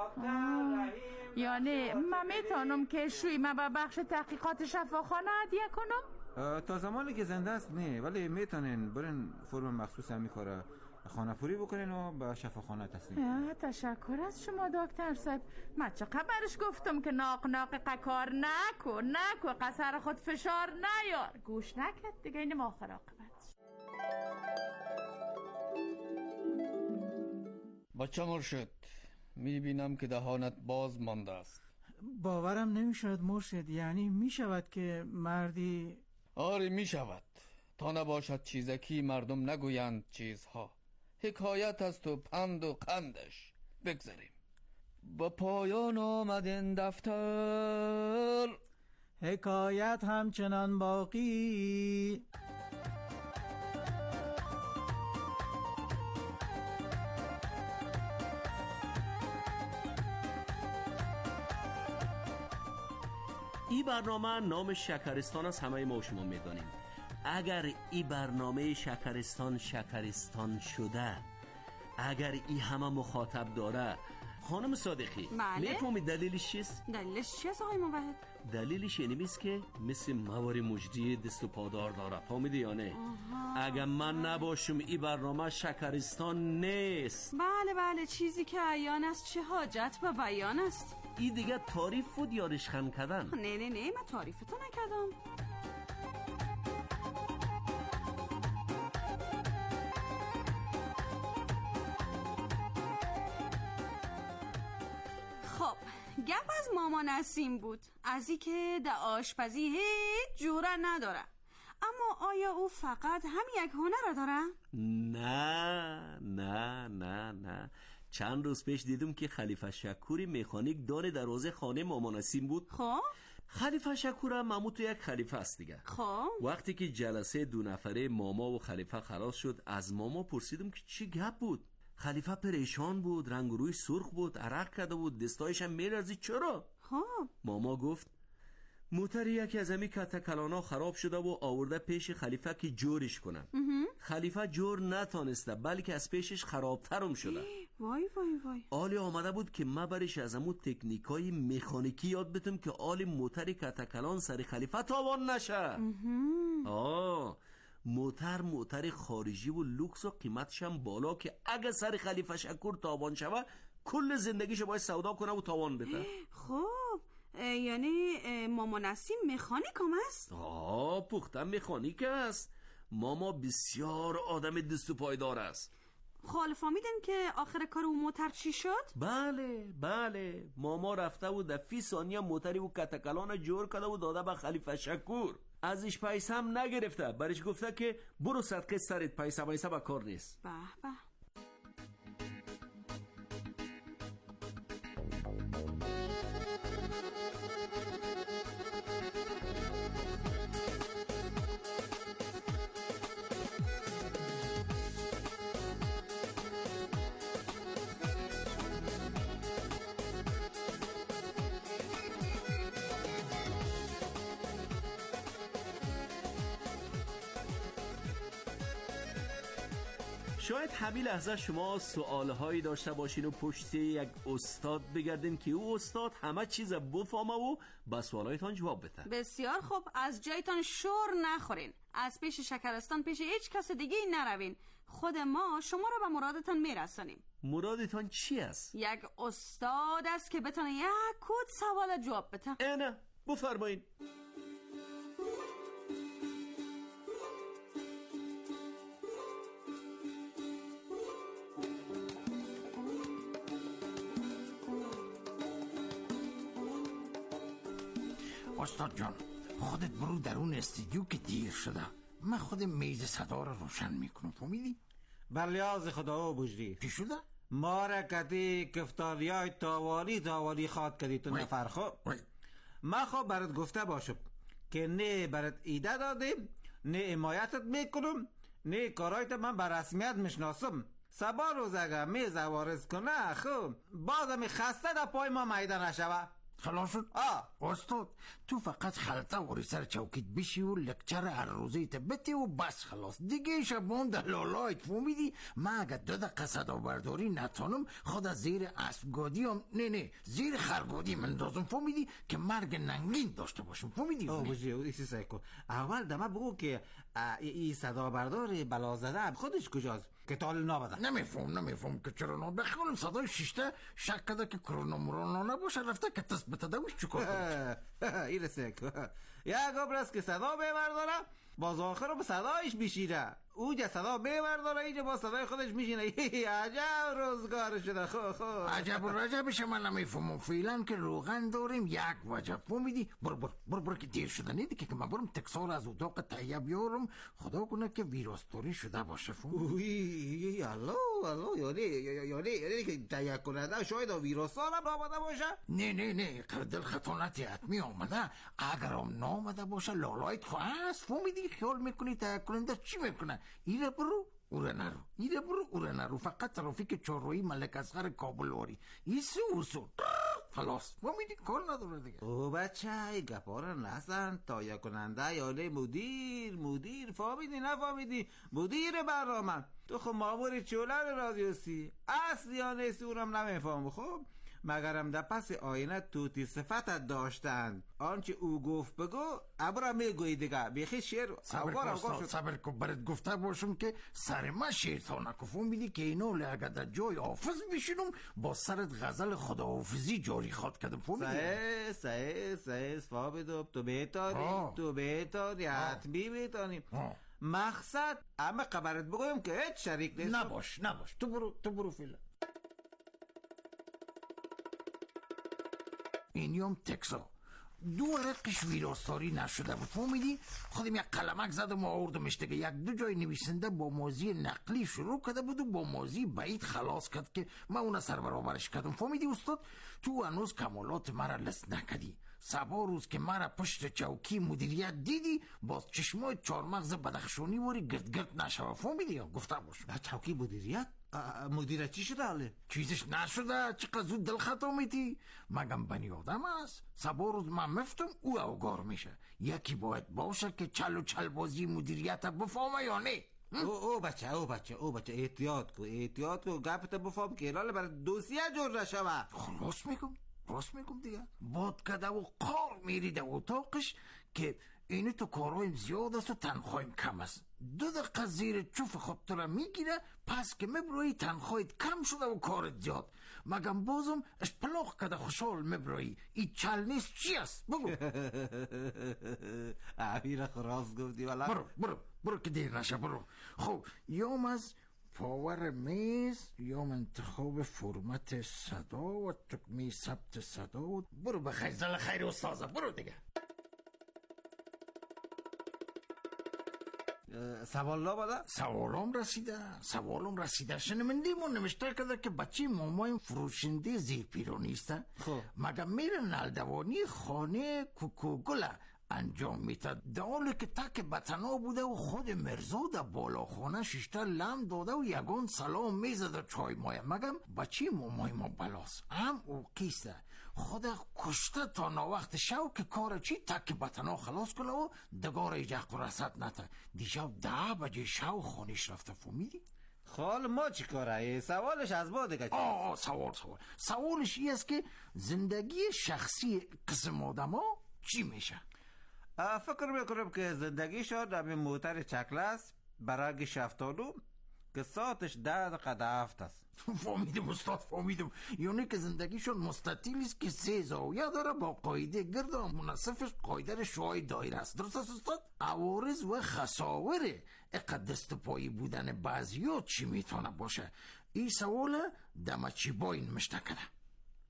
یعنی من میتونم که شوی من به بخش تحقیقات شفاخانه هدیه کنم؟ تا زمانی که زنده است نه، ولی میتونین برین فرم مخصوص همی کاره خانه پوری بکنین و به شفاخانه تسلیم. تشکر از شما دکتر صاحب. من چه خبرش گفتم که ناق ناق قکار نکو نکو قصر خود فشار نیار. گوش نکرد دیگه، این ما خراقبت. بچه مرشد، میبینم که دهانت باز مانده است. باورم نمیشد مرشد. یعنی میشود که مردی؟ آره میشود، تا نباشد چیزکی مردم نگویند چیزها. حکایت است و پند و قندش. بگذاریم. با پایان آمد این دفتر، حکایت همچنان باقی. این برنامه نام شکرستان از همه ما شما میدانیم. اگر این برنامه شکرستان شکرستان شده، اگر این همه مخاطب داره، خانم صادقی میفهمی دلیلش چیست؟ دلیلش چیست آقای موحد؟ دلیلش اینه میست که مثل مواری مجدی دست و پادار داره، فهمیدی یا نه؟ اگر من نباشم این برنامه شکرستان نیست. بله بله، چیزی که عیان است چه حاجت به بیان است. این دیگه تعریف بود یا رشخند کردن؟ نه نه نه، من تعریفتو نکردم. خب گپ از ماما نسیم بود، از این که در آشپزی هیچ جوره نداره. اما آیا او فقط هم یک هنر داره؟ نه نه نه نه. چند روز پیش دیدم که خلیفه شکوری مکانیک داره دروازه خانه ماما نسیم بود. خب خلیفه شکور هم معمول تو یک خلیفه است دیگه. خب وقتی که جلسه دو نفره ماما و خلیفه خلاص شد، از ماما پرسیدم که چی گپ بود. خلیفه پریشان بود، رنگ و روی سرخ بود، عرق کرده بود، دستایش هم میلرزید. چرا؟ خب ماما گفت موتر یکی از همی کتکلانا خراب شده و آورده پیش خلیفه که جورش کنم. خلیفه جور نتانسته، بلکه از پیشش خرابترم شده. وای وای وای. آلی آمده بود که ما برش از همون تکنیکای مکانیکی یاد بتم که آلی موتر کتکلان سر خلیفه تاوان نشه. آه موتر موتر خارجی و لوکس و قیمتش هم بالا که اگه سر خلیفه شکور تاوان شوه کل زندگیشو باید سودا کنه و تاوان بده. خب یعنی ماما نسیم مکانیک هم است؟ آه پختن مکانیک است. ماما بسیار آدم دست و پایدار است. خال فهمیدن که آخر کار اون موتر چی شد؟ بله بله، ماما رفته بود در فی ثانیه موتری و کتکلان جور کرده و داده به خلیفه شکور. ازش پیسه هم نگرفته، برش گفته که برو صدقه سرت، پیسه پیسه با کار نیست. به به. شاید همین لحظه شما سوالهایی داشته باشین و پشت یک استاد بگردین که او استاد همه چیز بفهمه و به سوالایتان جواب بده. بسیار خوب، از جایتان شور نخورین، از پیش شکرستان پیش هیچ کس دیگه نروین. خود ما شما رو به مرادتان میرسانیم. مرادتان چی است؟ یک استاد است که بتونه یک کود سوال جواب بده. اینه بفرمایین. استاد جان، خودت برو در اون استیدیو که دیر شده. من خود میز صدا رو روشن میکنم فهمیدی؟ بلیاز خدا و بجری چی شده؟ ما را کدی کفتاریای تاوالی تاوالی خواد کدی تو نفر خب من خب برات گفته باشم که نه برات ایده دادیم نه حمایتت میکنم نه کارایت من بر رسمیت میشناسم. سبا روز اگر میز عوارض کنه خب بازم خسته در پای ما میده نشوه. خلاص شد؟ آه استاد تو فقط خلطه وری سر چوکیت بشی و لکچر هر روزی تبتی و بس خلاص دیگه شبان در لالایت فهمیدی؟ من اگر دو دقیقه صدا برداری نتانم خود از زیر اسبگادی هم نه نه زیر خرگادی مندازم فهمیدی که مرگ ننگین داشته باشم فهمیدی؟ اوه بجی ایسی سایکو اول دمه بگو که ای صدا بردار بلا زده خودش کجاست که تال نابده؟ نمیفهم نمیفهم که چرا نه بخیالم صدای شیشته شک کده که کرونا مرونا نباشه رفته که تثبت دوش چکار کنید این سیکو یک گبرست که صدا ببرداره باز آخر رو به صدایش بشیره اوجه صدا ببرداره اینجا با صدای خودش میشینه. عجب روزگار شده. خو خو عجب و رجبش من نمیفهمم فعلا که روغن داریم یک وجب فهمیدی؟ برو برو برو برو که دیر شده نیدی که من برم تکسار از اتاق تهیه بیارم خدا کنه که ویراستوری شده باشه فهمیدی؟ اوی الله الله یعنی یعنی یعنی که تهیه کننده شاید ویراستار هم نامده باشه؟ نه نه نه دل خطانتی حتمی آمده اگر هم نامده باشه لالایت خواه هست فهمیدی؟ خیال میکنی تهیه کننده چی میکنه؟ ایره برو اوره نرو ایره برو اوره نرو فقط ترافیک چهارراهی ملک اصغر کابل واری ایسو اوسو خلاص فهمیدی؟ کار نداره دیگه. او بچه ای گپاره نزن تهیه کننده یاله مدیر مدیر فهمیدی نفهمیدی؟ مدیر برنامه تو خب مامور چولر رادیوسی اصلی یا نیستی اونم نمیفهم. خب مگرم در پس آینه توتی صفتت داشتند آنچه او گفت بگو ابرا میگوی دیگه بیخی شیر صبر کن استاد صبر کن برات گفته باشم که سر ما شیر تا نکفون میدی که اینو اگر در جای حافظ بشینم با سرت غزل خداحافظی جاری خواد کردم فهمیدی؟ صحیح صحیح صحیح فهمیدم تو بهتاری تو بهتاری حتمی بهتانی مقصد اما خبرت بگویم که هیچ شریک نیست. نباش نباش تو برو تو برو فعلا. اینیام تکسا دو ورقش ویراستاری نشده بود فهمیدی؟ خودم یک قلمک زدم و آوردمش دیگه یک دو جای نویسنده با ماضی نقلی شروع کرده بود و با ماضی بعید خلاص کرد که من اون سر برابرش کردم فهمیدی استاد؟ تو هنوز کمالات مرا لست نکدی سبا روز که مرا پشت چوکی مدیریت دیدی باز چشمای چارمغز بدخشانی وری گرد گرد نشوه فهمیدی؟ گفته باش چوکی مدیریت؟ مدیریت چی شده حاله؟ چیزش نشده چقدر زود دل خطا میتی؟ مگم بنی آدم است سبا روز من مفتم او اوگار میشه یکی باید باشه که چل و چل بازی مدیریت بفهمه یا نه؟ او او بچه او بچه او بچه احتیاط کو احتیاط کو گپت بفهم که ایران برای دوسیه جور نشوه. خلاص میگم راست میگم دیگه باد کده و قار میریده اتاقش که اینه تو کارایم زیاد است و تنخواهیم کم است دو دقیقه زیر چوف خود تو را میگیره پس که مبرایی تنخواهیت کم شده و کارت زیاد مگم بازم اشپلاخ کده خوشحال مبرایی این چل نیست چی است بگو. امیر خراز گفتی والا برو برو برو که دیر نشه برو. خب یوم از پاور میز یوم انتخاب فرمت صدا و تکمی ثبت صدا و برو به خیزل خیر استازه برو دیگه. سوالا بادا؟ سوالام رسیده سوالام رسیده شنمندیمون نوشته کرده که بچه مامایم فروشنده زیر پیرانیسته خب مگه میره نلدوانی خانه کوکوگله انجام میده در حالی که تک بطنا بوده و خود مرزا در بالا خانه ششته لم داده و یگان سلام میزده چای مایه مگم بچه مامای ما بلاست هم او کیسته خود کشته تا ناوقت شو که کار چی تک بطنا خلاص کنه و دگار ایجاق رسد نته دیشب ده بجه شو خانش رفته فهمیدی؟ خال ما چی کاره؟ سوالش از با دیگه آه سوال سوال سوالش ای است که زندگی شخصی قسم آدم ها چی میشه؟ فکر میکنم که زندگیشان در موتر چکله است برای شفتالو که ساعتش ده دقیقه هفت است. فهمیدم استاد فهمیدم یعنی که زندگیشون مستطیل است که سه زاویه داره با قاعده گرد و منصفش قاعده شوهای دایره است درست است استاد؟ عوارض و خساوره اقدر دست پایی بودن بعضیات چی میتونه باشه این سوال دمچی باین مشته کنه.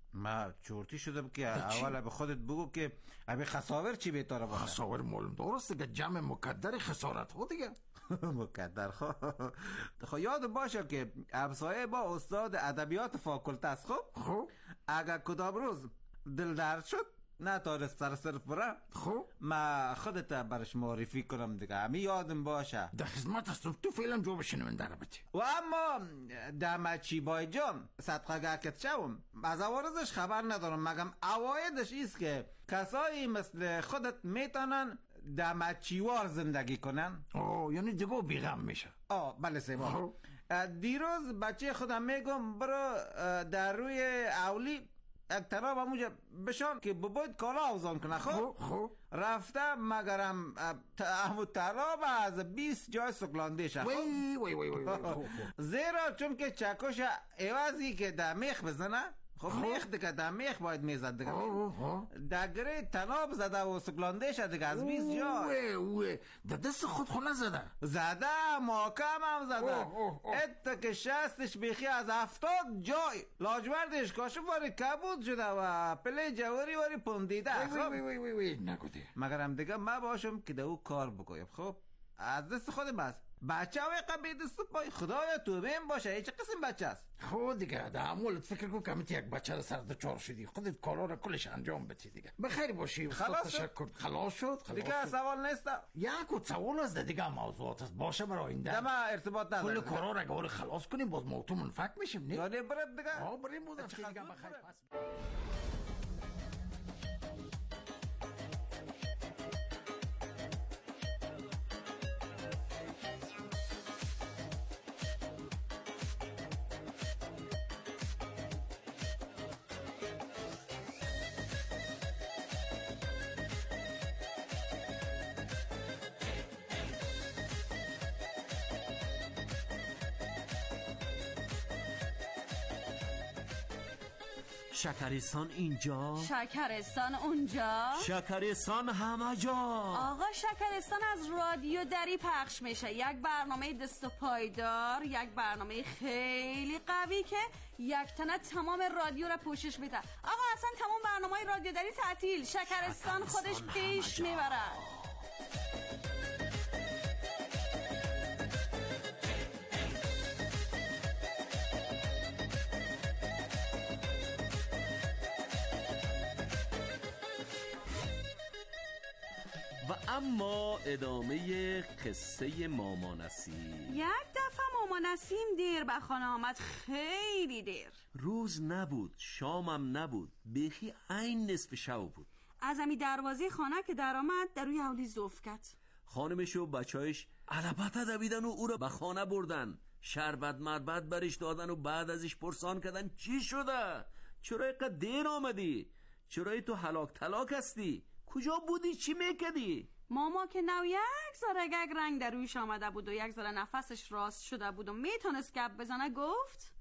ما چورتی شدم که اول به خودت بگو که ابی خساور چی بهتره باشه. خساور معلوم درست دیگه، جمع مقدر خسارت ها دیگه. مقدر خب خب یاد باشه که همسایه با استاد ادبیات فاکولته است. خب خب اگر کدام روز دل درد شد نتارست سر صرف بره، خب ما خودت برش معرفی کنم دیگه، همی یادم باشه. در خدمت هستم، تو فعلا جو بشین من در بتی. و اما دمچی بای جان صدقه گکت شوم، از عوارضش خبر ندارم، مگم اوایدش ایست که کسایی مثل خودت میتونن دمچیوار زندگی کنن. آه یعنی دیگه بیغم میشه. آه بله سیما. دیروز بچه خودم میگم برو در روی اولی یک تناب همونجا بشان که بباید کالا آوزان کنه. خب خب رفتم مگرم همون تناب از بیست جای سکلانده شه. وی وی وی وی زیرا چون که چکش عوضی که در میخ بزنه، خب میخ دیگه در میخ باید میزد دیگه، دگره تناب زده و سکلانده شد دیگه از بیست جای. اوه اوه در دست خود خونه زده زده محکم هم زده، اتا که شستش بیخی از هفتاد جای لاجوردش کاشو واری کبود شده و پلی جواری واری پندیده. خب وی وی وی وی نگوده مگرم دیگه ما باشم که دو کار بگویم. خب از دست خودم است، بچه های قبیل دست پای خدایا تو بیم باشه. ای چه قسم بچه است؟ خود دیگه در امولت فکر کن کمیتی یک بچه را سر چار شدی، خودت کارا را کلش انجام بدی دیگه. بخیر باشی. خلاص تشکر. خلاص شد. خلاص دیگه شد. سوال نیست. یک سوال است دیگه، موضوعات است باشه برای آینده. دما ارتباط نداره. کل کارا را گور خلاص کنیم باز موضوع منفک میشیم. نه یعنی برات دیگه. ها بریم بود دیگه بخیر پس. شکرستان اینجا، شکرستان اونجا، شکرستان همه جا. آقا شکرستان از رادیو دری پخش میشه، یک برنامه دست و پایدار، یک برنامه خیلی قوی که یک تنه تمام رادیو را پوشش میده. آقا اصلا تمام برنامه رادیو دری تعطیل، شکرستان خودش پیش میبره. و اما ادامه قصه ماما نسیم. یک دفعه ماما نسیم دیر به خانه آمد، خیلی دیر. روز نبود، شامم نبود، بیخی عین نصف شب بود. از امی دروازه خانه که در آمد در روی اولی زوف کرد. خانمش و بچه‌اش علبته دویدن و او را به خانه بردن، شربت مربت برش دادن و بعد ازش پرسان کردن چی شده؟ چرا اینقدر دیر آمدی؟ چرا تو هلاک تلاک هستی؟ کجا بودی؟ چی میکردی؟ ماما که نو یک ذره گگ رنگ در رویش آمده بود و یک ذره نفسش راست شده بود و میتونست گپ بزنه گفت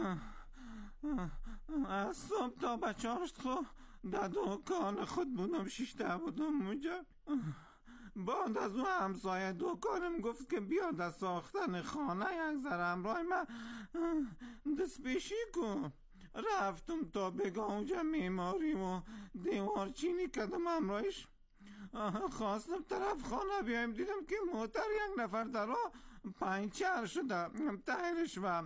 از صبح تا بچه‌هاشت خود در دکان خود بودم، شیشته بودم اونجا. بعد از اون همسایه دکانم گفت که بیاد از ساختن خانه یک ذره همراه من دست پیشی کن. رفتم تا بگاه اونجا میماری و دیوار چینی کردم همراهش. خواستم طرف خانه بیایم، دیدم که موتر یک نفر در راه پنچر شده تایرش و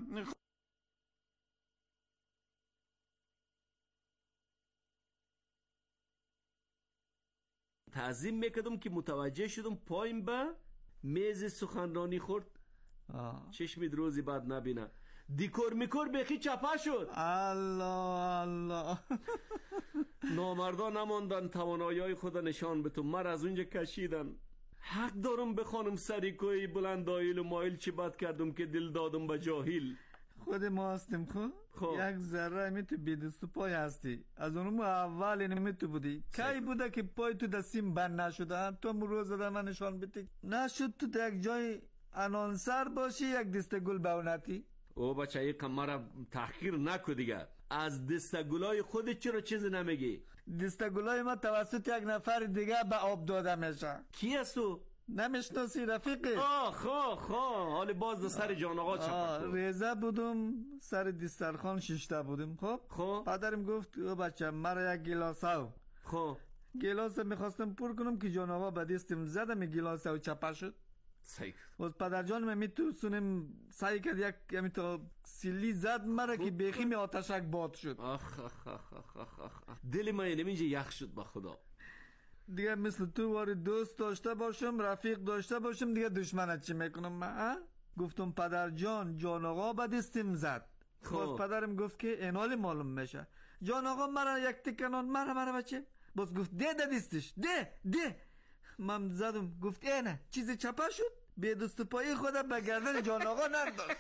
تعظیم میکردم که متوجه شدم پایم به میز سخنرانی خورد. چشمید روزی بعد نبینه، دیکور میکور بخی چپا شد. الله الله. نامردا نماندن توانایی خود نشان به تو، مر از اونجا کشیدن. حق دارم بخوانم سریکوی بلند دایل و مایل چی بد کردم که دل دادم به جاهل. خود ما هستیم خود خب. یک ذره می تو بی دست و پای هستی، از اونم اول نمی تو بودی. کی بوده که پای تو دستیم بند نشده؟ تو هم روز در من نشان بدی نشد تو در یک جای انانسر باشی یک دسته گل بونتی. او بچه ای کمارا تحقیر نکو دیگه. از دستگلای خودت چرا چیز نمیگی؟ دستگلای ما توسط یک نفر دیگه به آب داده میشه. کی است تو؟ نمیشناسی رفیقی؟ آه خو خو حال باز سر جان آقا چپک ریزه بودم سر دسترخوان شیشته بودیم. خب خب پدرم گفت او بچه مرا یک گیلاس او خب گیلاس میخواستم پر کنم که جان آقا به دستم زدم این گیلاس او چپه شد. سعی باز پدر جانم می تو سونم سعی کرد یک همی تا سیلی زد مرا که بیخی می آتشک باد شد. آخ آخ آخ آخ آخ آخ دل ما اینجا یخ شد با خدا. دیگه مثل تو واری دوست داشته باشم رفیق داشته باشم دیگه دشمنت چی میکنم من؟ گفتم پدر جان جان آقا به دستم زد. باز پدرم گفت که اینال معلوم میشه. جان آقا مرا یک تکنان مرا مرا بچه. باز گفت ده ده دستش ده ده. من زدم گفت اینه چیز چپه شد به دست پای خودم به گردن جان آقا نرداشت.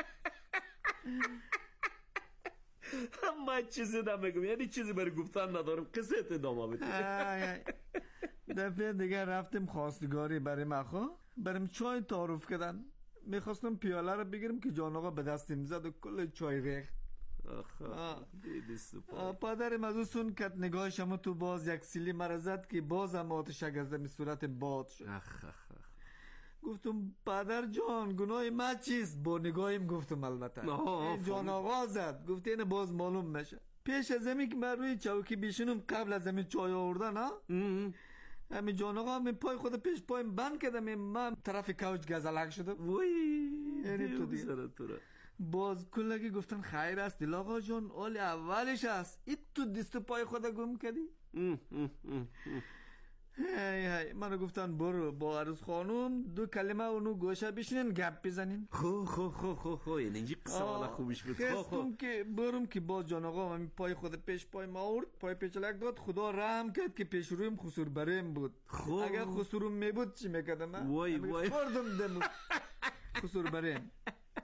من چیزی نمیگم یعنی چیزی برای گفتن ندارم قصه ادامه بده. دفعه دیگه رفتم خواستگاری برای مخا بریم چای تعارف کردن. میخواستم پیاله رو بگیرم که جان آقا به دستم زد و کل چای ریخت. پدرم از او سون کت نگاهشم تو باز یک سیلی مرا زد که بازم آتشک از دم صورت باد شد. گفتم پدر جان گناه ما چیست؟ با نگاهیم گفتم البته جان آقا زد. گفت اینه باز معلوم میشه. پیش از همی که من روی چوکی بیشونم قبل از همی چای آوردن ها همین جان آقا همین پای خود پیش پایم بند کردم من طرف کوچ گزلک شده. وای یعنی تو دیگه باز کلگی گفتن خیر است دل آقا جان آل اولش است ای تو دست پای خود گم کردی. هی هی منو گفتن برو با عروس خانوم دو کلمه اونو گوشه بشینن گپ بزنین. خو خو خو خو خو این اینجی قصه حالا خوبش بود. خستم که برم که باز جان آقا همین پای خود پیش پای ما آورد پای پیچلک داد. خدا رحم کرد که پیش رویم خسور بریم بود. اگر خسورم میبود چی میکردم؟ وای وای خوردم دمو خسور بریم.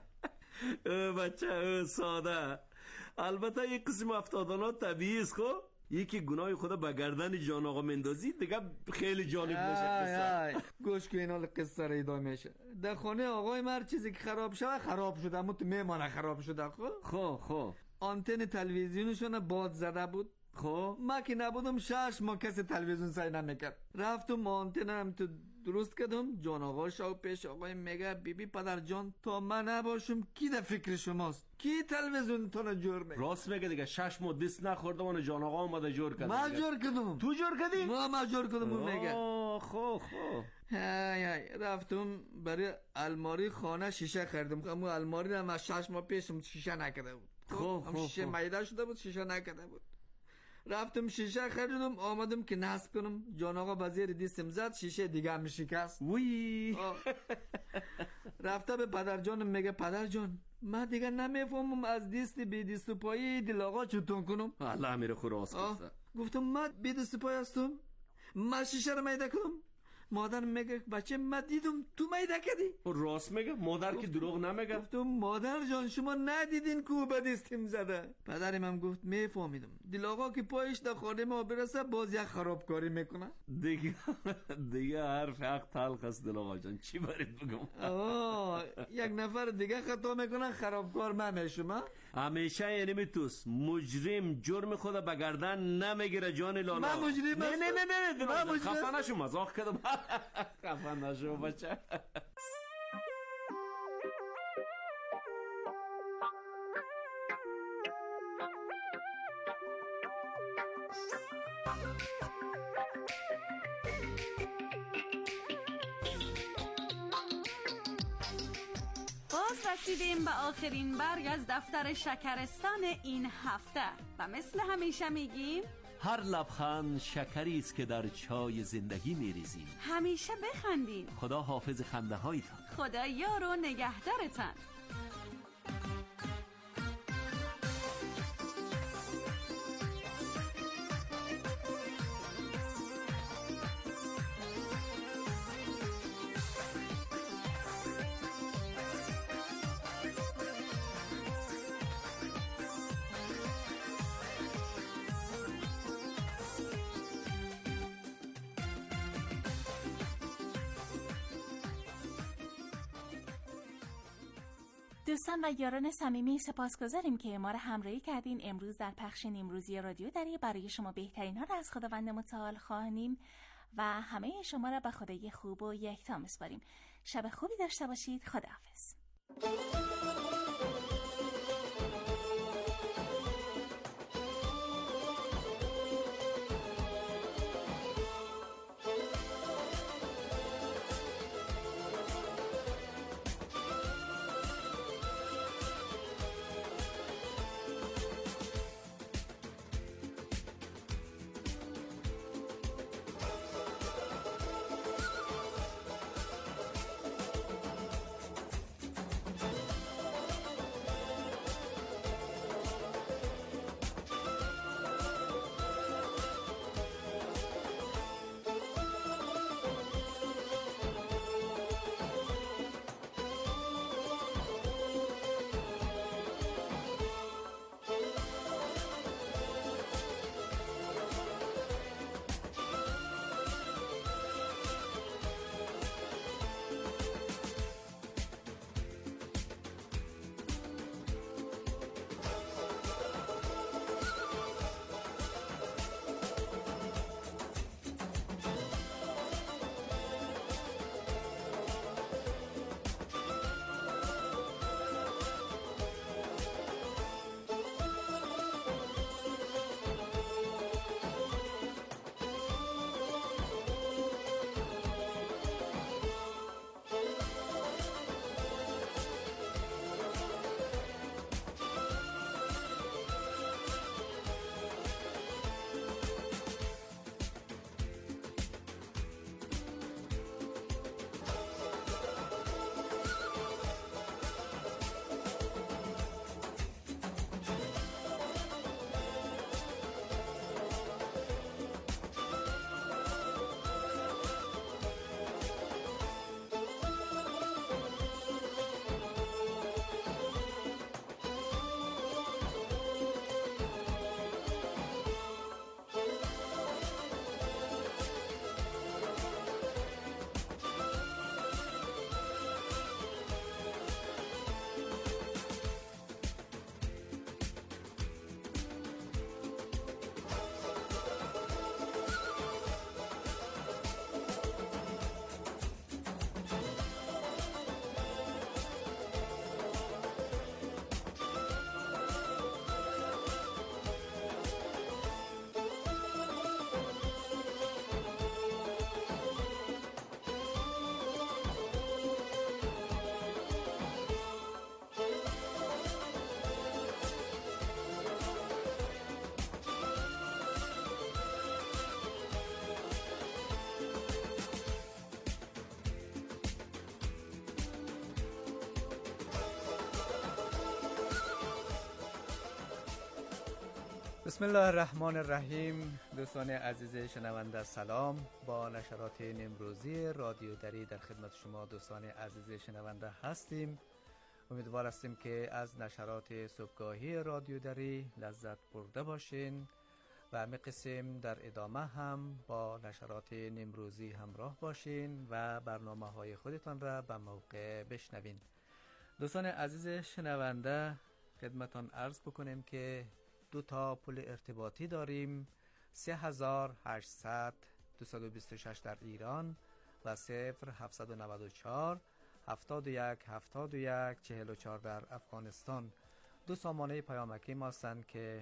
بچه ساده البته یک قسم افتادانات طبیعی است. خب یکی گناه خدا به گردن جان آقا مندازی دیگه خیلی جالب میشه. گوش که اینا قصه را ادامه میشه. در خانه آقای هر چیزی که خراب شده خراب شده اما تو میمانه خراب شده. خب خب خب آنتن تلویزیونشون باد زده بود. خب ما که نبودم شش ما کسی تلویزیون سعی نمیکرد. رفتم آنتنم تو درست کردم. جان آقا شاو پیش آقای میگه بی بی پدر جان تا من نباشم کی در فکر شماست؟ کی تلویزیون تو جور میگه؟ راست میگه دیگه شش ماه دست نخوردم و جان آقا اومده جور کرد. ما جور کردم. تو جور کردی؟ ما ما جور کردم اون میگه. خو خو های های رفتم برای الماری خانه شیشه خریدم. اما الماری هم از شش ماه پیشم شیشه نکرده بود. خو خو شیشه میده شده بود شیشه نکرده بود. رفتم شیشه خریدم آمدم که نصب کنم. جان آقا بازیر دیستم زد شیشه دیگه هم شکست. وی رفته به پدر جانم میگه پدر جان من دیگه نمیفهمم از دیست بی دیست پایی دل آقا چطور کنم. الله میره خراس کرده. گفتم من بی دیست پای هستم من شیشه رو میده کنم. مادر میگه بچه من دیدم تو میده کردی. راست میگه مادر که دروغ نمیگه. گفتم مادر جان شما ندیدین که او به دستم زده. پدرم هم گفت میفهمیدم دل آقا که پایش در خانه ما برسه باز یک خرابکاری میکنه. دیگه دیگه حرف حق تلخ است دل آقا جان چی برید بگم. آه یک نفر دیگه خطا میکنه خرابکار من میشم. همیشه یعنی میتوس مجرم جرم خود به گردن نمیگیره جان لالا. من مجرم نه نه نه نه من خفه نشو مزاح کردم. خفه نشو بچه. باز رسیدیم به آخرین برگ از دفتر شکرستان این هفته و مثل همیشه میگیم هر لبخند شکری است که در چای زندگی میریزیم. همیشه بخندین. خدا حافظ خنده هایتان. خدا یار و نگهدارتان. دوستان و یاران صمیمی سپاسگزاریم که ما را همراهی کردین. امروز در پخش نیمروزی رادیو دری برای شما بهترین ها را از خداوند متعال خواهیم و همه شما را به خدای خوب و یکتا میسپاریم. شب خوبی داشته باشید. خداحافظ. بسم الله الرحمن الرحیم. دوستان عزیز شنونده سلام. با نشرات نمروزی رادیو دری در خدمت شما دوستان عزیز شنونده هستیم. امیدوار هستیم که از نشرات صبحگاهی رادیو دری لذت برده باشین و همه قسم در ادامه هم با نشرات نمروزی همراه باشین و برنامه های خودتان را به موقع بشنوین. دوستان عزیز شنونده خدمتان عرض بکنیم که دو تا پل ارتباطی داریم، سه هزار و هشتصد دویست و بیست و شش در ایران و صفر هفتصد و نود و چهار هفتاد و یک هفتاد و یک چهل و چهار در افغانستان. دو سامانه پیامکی ما هستند که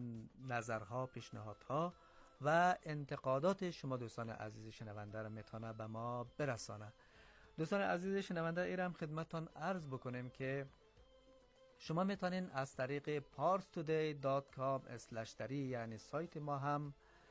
نظرها، پیشنهادها و انتقادات شما دوستان عزیز شنونده را میتونه به ما برسانه. دوستان عزیز شنونده ایرم خدمتتان عرض بکنیم که شما میتونین از طریق پارس تودی دات کام اسلش دری یعنی سایت ما هم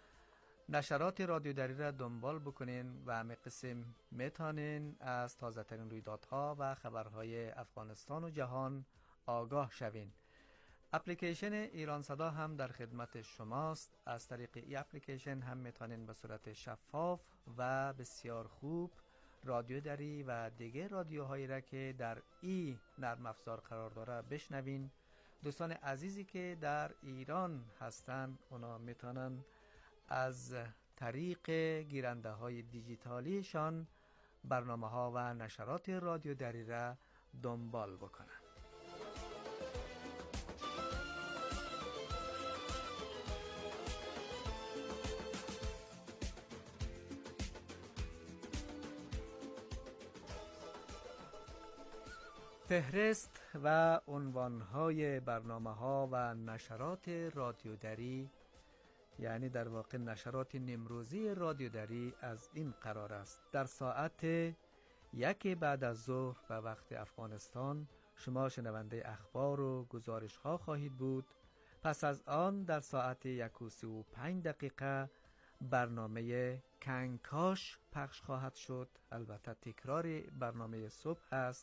نشرات رادیو دری را دنبال بکنین و همه قسم میتونین از تازه ترین رویدادها و خبرهای افغانستان و جهان آگاه شوین. اپلیکیشن ایران صدا هم در خدمت شماست. از طریق این اپلیکیشن هم میتونین به صورت شفاف و بسیار خوب رادیو دری و دیگه رادیوهایی را که در ای نرم افزار قرار داره بشنوین. دوستان عزیزی که در ایران هستن اونا میتونن از طریق گیرنده های دیجیتالیشان برنامه ها و نشرات رادیو دری را دنبال بکنن. فهرست و عنوانهای برنامه ها و نشرات رادیو دری، یعنی در واقع نشرات نمروزی رادیو دری از این قرار است: در ساعت یک بعد از ظهر و وقت افغانستان شما شنونده اخبار و گزارش ها خواهید بود. پس از آن در ساعت یک و سی و پنج دقیقه برنامه کنکاش پخش خواهد شد. البته تکرار برنامه صبح است